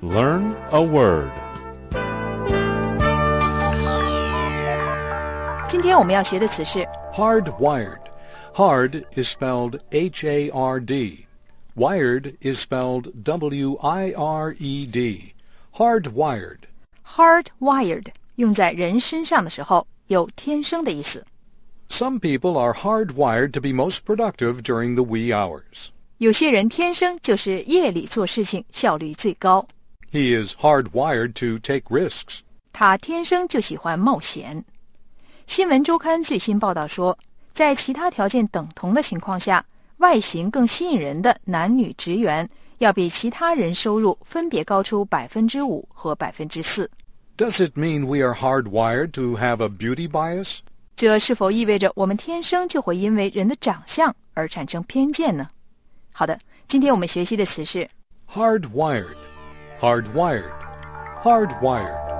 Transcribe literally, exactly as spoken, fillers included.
Learn a word. 今天我们要学的词是 hardwired. Hard is spelled H A R D. Wired is spelled W I R E D. Hardwired. hardwired 用在人身上的时候有天生的意思。 Some people are hardwired to be most productive during the wee hours. 有些人天生就是夜里做事情效率最高。 He is hardwired to take risks. 他天生就喜欢冒险。新闻周刊最新报道说，在其他条件等同的情况下，外形更吸引人的男女职员要比其他人收入分别高出百分之五和百分之四。 Does it mean we are hardwired to have a beauty bias? 这是否意味着我们天生就会因为人的长相而产生偏见呢？好的，今天我们学习的词是 hardwired, hardwired, hardwired.